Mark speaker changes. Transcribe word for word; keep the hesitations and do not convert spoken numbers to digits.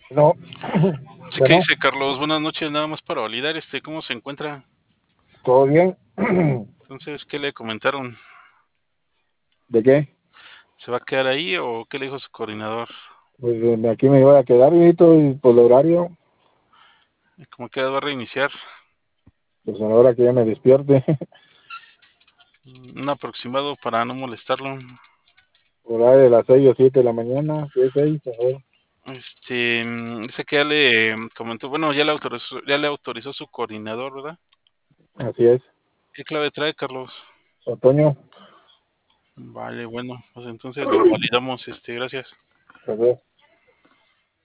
Speaker 1: No.
Speaker 2: Sí, ¿qué
Speaker 1: Bueno,
Speaker 2: dice Carlos? Buenas noches, nada más para validar, este, ¿cómo se encuentra?
Speaker 1: ¿todo bien?
Speaker 2: Entonces, ¿qué le comentaron?
Speaker 1: ¿De qué?
Speaker 2: ¿Se va a quedar ahí o qué le dijo su coordinador?
Speaker 1: Pues eh, aquí me voy a quedar, viejito, y por el horario,
Speaker 2: ¿Cómo que va a reiniciar?
Speaker 1: pues a la hora que ya me despierte,
Speaker 2: Un aproximado para no molestarlo.
Speaker 1: horario de las seis o siete de la mañana, si es seis, mejor.
Speaker 2: Este, mm, dice que ya le comentó, bueno, ya le autorizó, ya le autorizó su coordinador, ¿verdad?
Speaker 1: Así es.
Speaker 2: ¿Qué clave trae, Carlos?
Speaker 1: Otoño,
Speaker 2: Vale, bueno, pues entonces lo validamos, este, gracias.
Speaker 1: pues,